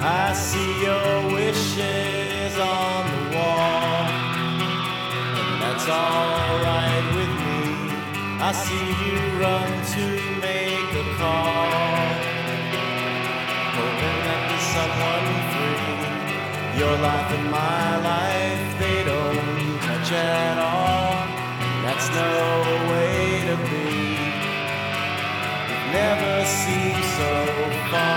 I see your wishes on the wall, and that's alright with me. I see you run to make a call, hoping that there's someone free. Your life and my life, they don't touch at all. That's no way to be. It never seems so far